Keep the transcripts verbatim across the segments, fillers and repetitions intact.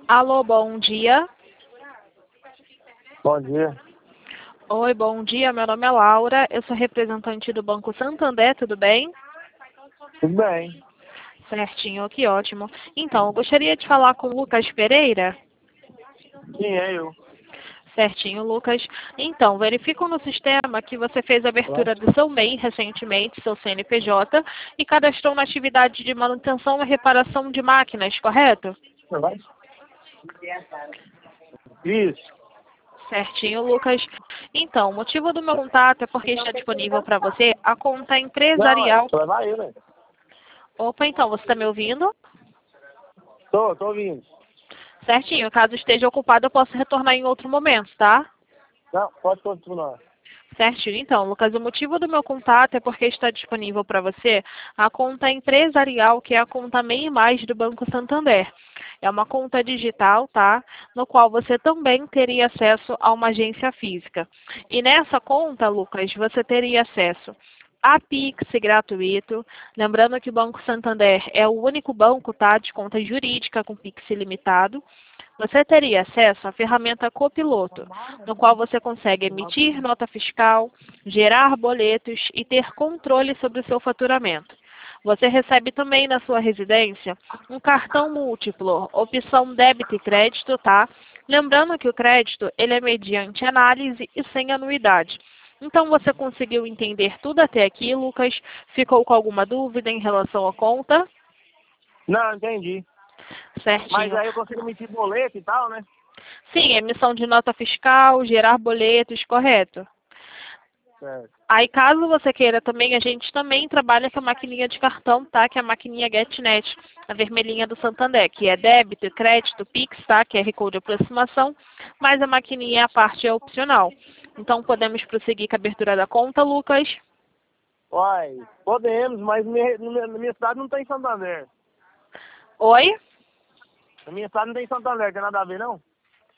Alô, bom dia. Bom dia. Oi, bom dia. Meu nome é Laura. Eu sou representante do Banco Santander, tudo bem? Tudo bem. Certinho, que ótimo. Então, eu gostaria de falar com o Lucas Pereira. Sim, é eu. Certinho, Lucas. Então, verifico no sistema que você fez a Vai. abertura do seu M E I recentemente, seu C N P J, e cadastrou na atividade de manutenção e reparação de máquinas, correto? Vai. Isso. Certinho, Lucas. Então, o motivo do meu contato é porque está disponível para você a conta Não, é. empresarial. Você vai aí, né? Opa, então, você está me ouvindo? Tô, tô ouvindo. Certinho, caso esteja ocupado, eu posso retornar em outro momento, tá? Não, pode continuar. Certinho, então, Lucas, o motivo do meu contato é porque está disponível para você a conta empresarial, que é a conta M E I Mais do Banco Santander. É uma conta digital, tá? No qual você também teria acesso a uma agência física. E nessa conta, Lucas, você teria acesso a Pix gratuito. Lembrando que o Banco Santander é o único banco, tá, de conta jurídica com Pix ilimitado. Você teria acesso à ferramenta Copiloto, no qual você consegue emitir nota fiscal, gerar boletos e ter controle sobre o seu faturamento. Você recebe também na sua residência um cartão múltiplo, opção débito e crédito, tá? Lembrando que o crédito ele é mediante análise e sem anuidade. Então você conseguiu entender tudo até aqui, Lucas? Ficou com alguma dúvida em relação à conta? Não, entendi. Mas Certinho. aí eu consigo emitir boleto e tal, né? Sim, emissão de nota fiscal, gerar boletos, correto. Certo. Aí, caso você queira também, a gente também trabalha com a maquininha de cartão, tá? Que é a maquininha GetNet, a vermelhinha do Santander, que é débito, crédito, Pix, tá? Q R Code de aproximação, mas a maquininha, a parte é opcional. Então, podemos prosseguir com a abertura da conta, Lucas? Uai, podemos, mas minha- na minha, na minha cidade não tem Santander. Oi? Na minha cidade não tem Santander, tem nada a ver, não?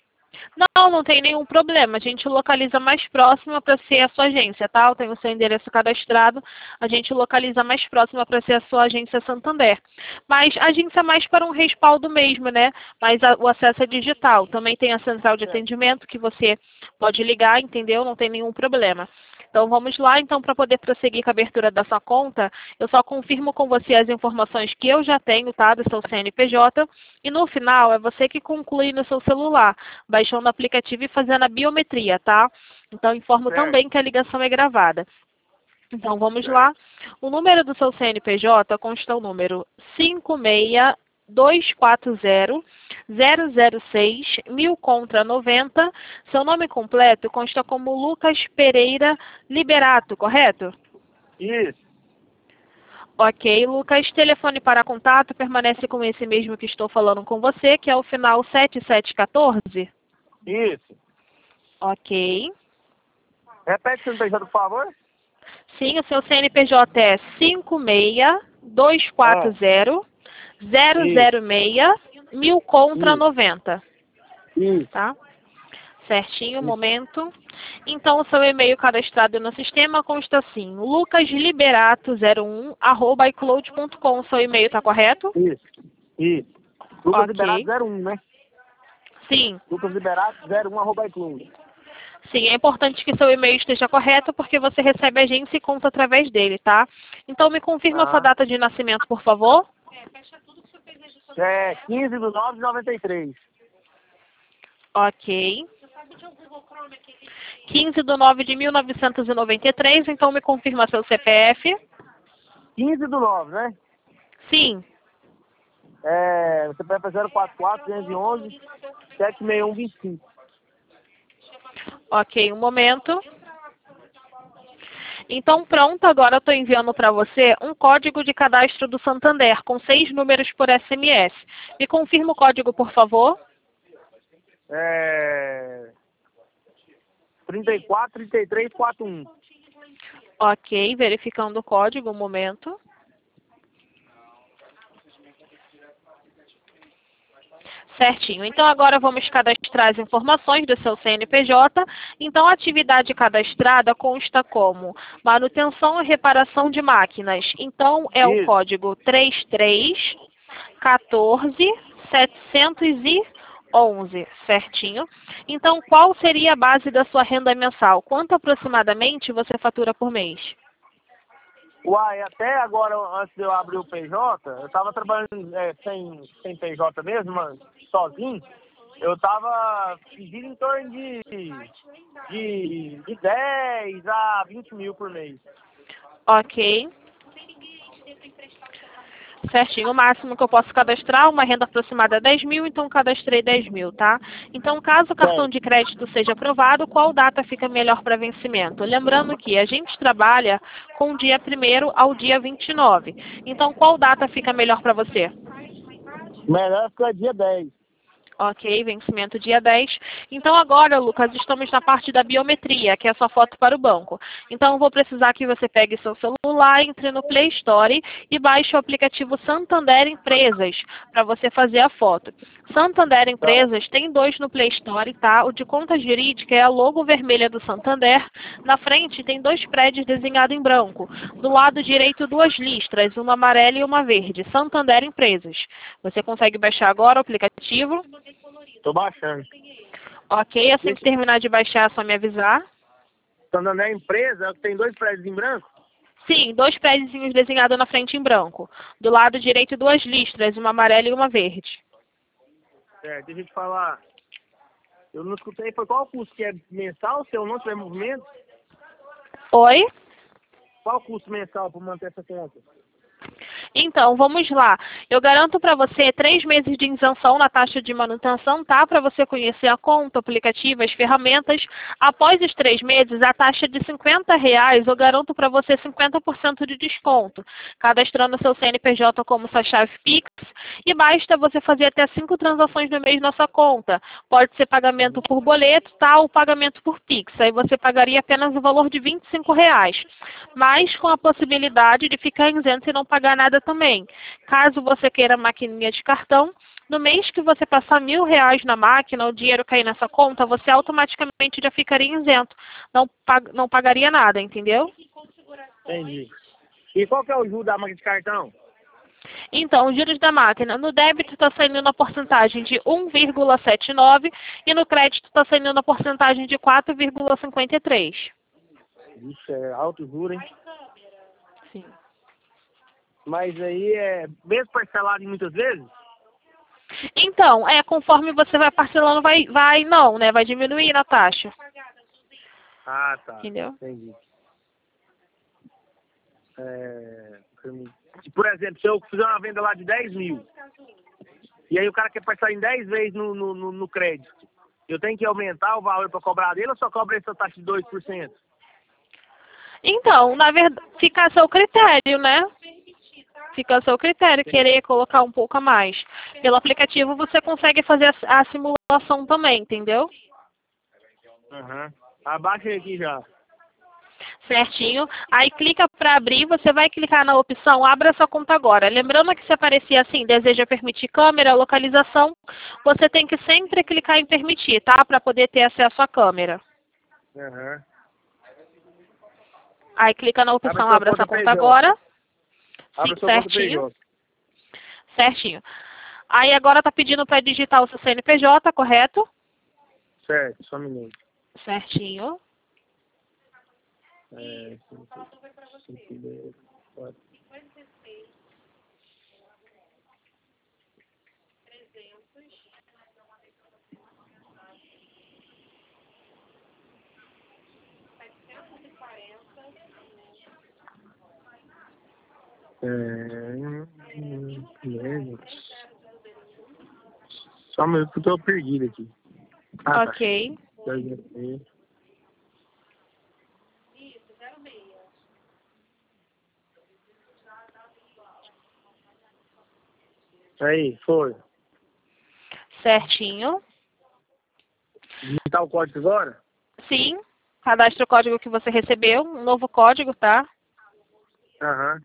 Não, não tem nenhum problema. A gente localiza mais próxima para ser a sua agência, tá? Eu tenho o seu endereço cadastrado. A gente localiza mais próxima para ser a sua agência Santander. Mas a agência é mais para um respaldo mesmo, né? Mas a- o acesso é digital. Também tem a central de Certo. atendimento que você pode ligar, entendeu? Não tem nenhum problema. Então vamos lá, então, para poder prosseguir com a abertura da sua conta, eu só confirmo com você as informações que eu já tenho, tá? Do seu C N P J. E no final é você que conclui no seu celular, baixando o aplicativo e fazendo a biometria, tá? Então informo Certo. também que a ligação é gravada. Então vamos Certo. lá. O número do seu C N P J consta o número cinco seis dois quatro zero zero zero seis mil contra noventa. Seu nome completo consta como Lucas Pereira Liberato, correto? Isso. Ok, Lucas. Telefone para contato permanece com esse mesmo que estou falando com você, que é o final sete sete um quatro? Isso. Ok. Repete o C N P J, por favor. Sim, o seu C N P J é cinco seis dois quatro zero zero zero seis mil contra Isso. noventa, Isso. tá? Certinho, Isso. momento. Então, o seu e-mail cadastrado no sistema consta assim, lucasliberato zero um arroba icloud ponto com. Seu e-mail está correto? Isso. Isso. Lucas Liberato Ok. zero um, né? Sim. Lucas Liberato zero um arroba iCloud. Sim, é importante que seu e-mail esteja correto porque você recebe a agência e conta através dele, tá? Então, me confirma a sua Ah. data de nascimento, por favor. É quinze de nove de noventa e três. Ok. quinze de nove de mil novecentos e noventa e três, então me confirma seu C P F. quinze do nove, né? Sim. É, você pega zero quatro quatro, duzentos e onze, sete seis um, vinte e cinco. Ok, um momento. Então, pronto, agora eu estou enviando para você um código de cadastro do Santander, com seis números por S M S. Me confirma o código, por favor. É, trinta e quatro, trinta e três, quarenta e um. Ok, verificando o código, um momento. Certinho. Então, agora vamos cadastrar as informações do seu C N P J. Então, a atividade cadastrada consta como manutenção e reparação de máquinas. Então, é o Isso. código três três um quatro sete um onze, certinho. Então, qual seria a base da sua renda mensal? Quanto aproximadamente você fatura por mês? Uai, até agora, antes de eu abrir o P J, eu tava trabalhando é, sem, sem P J mesmo, mas sozinho. Eu tava pedindo em torno de, de, de dez a vinte mil por mês. Ok. Certinho, o máximo que eu posso cadastrar, uma renda aproximada dez mil, então cadastrei dez mil, tá? Então, caso o cartão Certo. de crédito seja aprovado, qual data fica melhor para vencimento? Lembrando que a gente trabalha com o dia primeiro ao dia vinte e nove. Então, qual data fica melhor para você? Melhor ficar dia dez. Ok, vencimento dia dez. Então agora, Lucas, estamos na parte da biometria, que é a sua foto para o banco. Então eu vou precisar que você pegue seu celular, entre no Play Store e baixe o aplicativo Santander Empresas para você fazer a foto. Santander Tá. Empresas tem dois no Play Store, tá? O de conta jurídica é a logo vermelha do Santander. Na frente tem dois prédios desenhados em branco. Do lado direito, duas listras, uma amarela e uma verde. Santander Empresas. Você consegue baixar agora o aplicativo? Tô baixando. Ok, assim que Deixa- terminar de baixar, é só me avisar. Santander Empresa, tem dois prédios em branco? Sim, dois prédios desenhados na frente em branco. Do lado direito, duas listras, uma amarela e uma verde. É, deixa eu te falar. Eu não escutei, foi qual o custo que é mensal, se eu não tiver movimento? Oi? Qual o custo mensal para manter essa conta? Então, vamos lá. Eu garanto para você três meses de isenção na taxa de manutenção, tá? Para você conhecer a conta, o aplicativo, as ferramentas. Após os três meses, a taxa de cinquenta reais, eu garanto para você cinquenta por cento de desconto, cadastrando seu C N P J como sua chave Pix. E basta você fazer até cinco transações no mês na sua conta. Pode ser pagamento por boleto, tá? Ou pagamento por Pix. Aí você pagaria apenas o valor de vinte e cinco reais. Mas com a possibilidade de ficar isento e não pagar nada também. Caso você queira maquininha de cartão, no mês que você passar mil reais na máquina, o dinheiro cair nessa conta, você automaticamente já ficaria isento. Não, pag não pagaria nada, entendeu? Entendi. E qual que é o juro da máquina de cartão? Então, os juros da máquina, no débito está saindo na porcentagem de um vírgula setenta e nove e no crédito está saindo na porcentagem de quatro vírgula cinquenta e três. Isso é alto juro, hein? Sim. Mas aí é mesmo parcelado em muitas vezes? Então, é, conforme você vai parcelando, vai, vai não, né? Vai diminuir a taxa. Ah, tá. Entendeu? Entendi. É, por exemplo, se eu fizer uma venda lá de dez mil, e aí o cara quer parcelar em dez vezes no, no, no, no crédito, eu tenho que aumentar o valor para cobrar dele ou só cobra essa taxa de dois por cento? Então, na verdade, fica a seu critério, né? Fica a seu critério querer colocar um pouco a mais. Pelo aplicativo você consegue fazer a, a simulação também, entendeu? Aham. Abaixa aqui já. Certinho. Aí clica para abrir, você vai clicar na opção Abra sua conta agora. Lembrando que se aparecer assim, deseja permitir câmera, localização, você tem que sempre clicar em permitir, tá? Para poder ter acesso à câmera. Aham. Aí clica na Abre opção sua Abra conta sua conta P J. agora. Abre Sim, sua conta P certinho. J. Certinho. Aí agora está pedindo para digitar o seu C N P J, correto? Certo, só um minuto. Certinho. É, cinco, cinco, dez, quatro. É, hum, hum, só um minuto que eu tô perdido aqui. Ah, Ok. tá. Aí, foi. Certinho. Digitar o código agora? Sim. Cadastre o código que você recebeu. Um novo código, tá? Aham.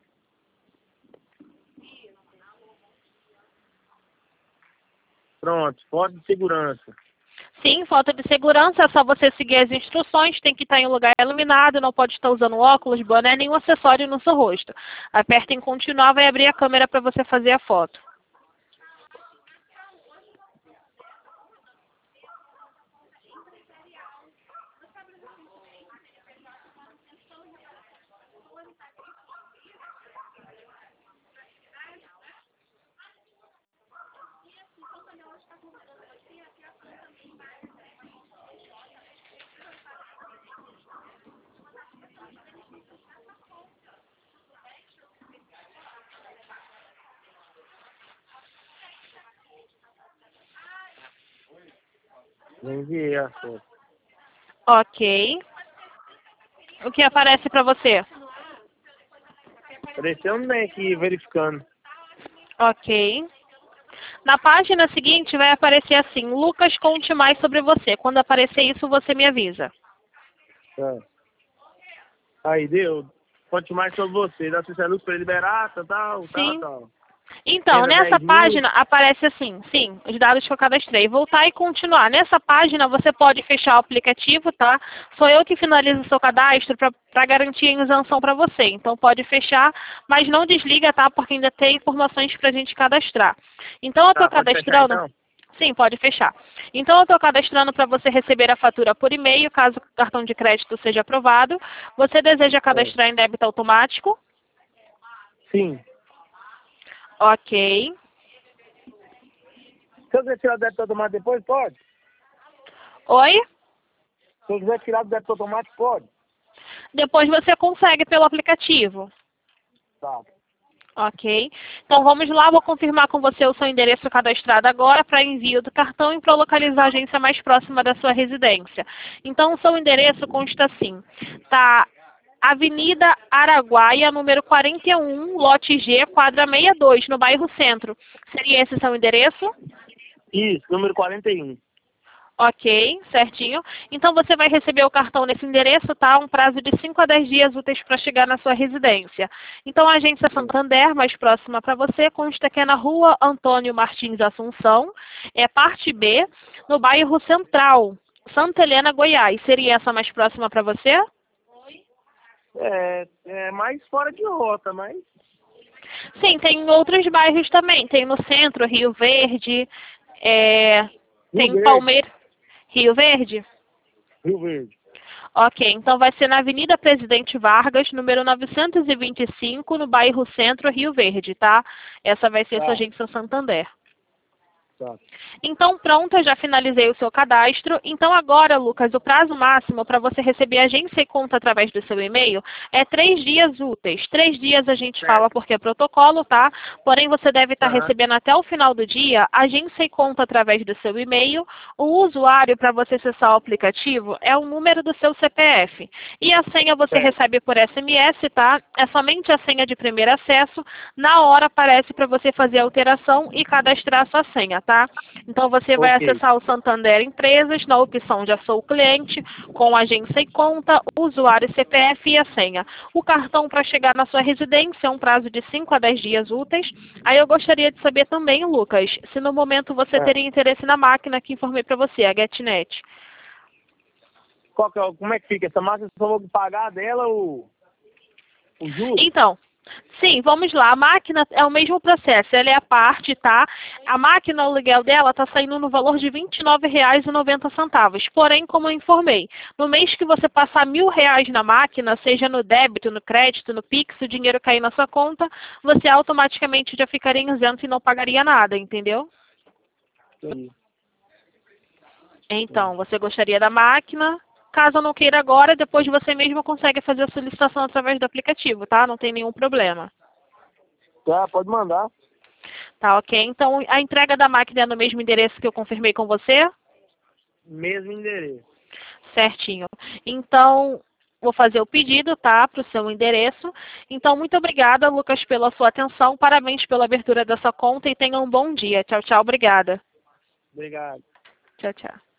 Pronto, foto de segurança. Sim, foto de segurança, é só você seguir as instruções, tem que estar em um lugar iluminado, não pode estar usando óculos, boné, nenhum acessório no seu rosto. Aperta em continuar, vai abrir a câmera para você fazer a foto. Já enviei a foto. Ok. O que aparece para você? Apareceu um bem aqui, verificando. Ok. Na página seguinte vai aparecer assim, Lucas, conte mais sobre você. Quando aparecer isso, você me avisa. Tá. Aí, deu. Conte mais sobre você. Dá social luz para liberar, tal, tal, Sim. tal. Então, Renda nessa dez mil. página aparece assim, sim, os dados que eu cadastrei. Voltar e continuar. Nessa página você pode fechar o aplicativo, tá? Sou eu que finalizo o seu cadastro para garantir a isenção para você. Então pode fechar, mas não desliga, tá? Porque ainda tem informações para a gente cadastrar. Então eu estou Tá, pode fechar cadastrando. então? Sim, pode fechar. Então eu estou cadastrando para você receber a fatura por e-mail, caso o cartão de crédito seja aprovado. Você deseja cadastrar em débito automático? Sim. Ok. Se eu quiser tirar do débito automático depois, pode? Oi? Se eu quiser tirar do débito automático, pode? Depois você consegue pelo aplicativo. Tá. Ok. Então vamos lá, vou confirmar com você o seu endereço cadastrado agora para envio do cartão e para localizar a agência mais próxima da sua residência. Então o seu endereço consta assim, tá? Avenida Araguaia, número quarenta e um, lote G, quadra sessenta e dois, no bairro Centro. Seria esse seu endereço? Isso, número quarenta e um. Ok, certinho. Então você vai receber o cartão nesse endereço, tá? Um prazo de cinco a dez dias úteis para chegar na sua residência. Então a agência Santander, mais próxima para você, consta que é na rua Antônio Martins Assunção, é parte B, no bairro Central, Santa Helena, Goiás. Seria essa mais próxima para você? É, é mais fora de rota, mas... Sim, tem em outros bairros também. Tem no centro, Rio Verde, é, Rio tem Verde. Palmeiras. Rio Verde? Rio Verde. Ok, então vai ser na Avenida Presidente Vargas, número novecentos e vinte e cinco, no bairro Centro, Rio Verde, tá? Essa vai ser a sua Tá. agência Santander. Tá. Então, pronto, eu já finalizei o seu cadastro. Então, agora, Lucas, o prazo máximo para você receber agência e conta através do seu e-mail é três dias úteis. Três dias a gente Certo. fala porque é protocolo, tá? Porém, você deve estar Aham. recebendo até o final do dia agência e conta através do seu e-mail. O usuário para você acessar o aplicativo é o número do seu C P F. E a senha você Certo. recebe por S M S, tá? É somente a senha de primeiro acesso. Na hora aparece para você fazer a alteração e cadastrar a sua senha, tá? Então você vai Ok. acessar o Santander Empresas na opção Já Sou Cliente, com agência e conta, usuário C P F e a senha. O cartão para chegar na sua residência é um prazo de cinco a dez dias úteis. Aí eu gostaria de saber também, Lucas, se no momento você É. teria interesse na máquina que informei para você, a GetNet. Qual que é, o- como é que fica? Essa máquina, eu só vou pagar dela o, o juro? Então, sim, vamos lá. A máquina é o mesmo processo, ela é a parte, tá? A máquina, o aluguel dela está saindo no valor de vinte e nove reais e noventa centavos. Porém, como eu informei, no mês que você passar mil reais na máquina, seja no débito, no crédito, no Pix, o dinheiro cair na sua conta, você automaticamente já ficaria isento e não pagaria nada, entendeu? Entendi. Então, você gostaria da máquina? Caso não queira agora, depois você mesmo consegue fazer a solicitação através do aplicativo, tá? Não tem nenhum problema. Tá, pode mandar. Tá, ok. Então, a entrega da máquina é no mesmo endereço que eu confirmei com você? Mesmo endereço. Certinho. Então, vou fazer o pedido, tá? Para o seu endereço. Então, muito obrigada, Lucas, pela sua atenção. Parabéns pela abertura dessa conta e tenha um bom dia. Tchau, tchau. Obrigada. Obrigado. Tchau, tchau.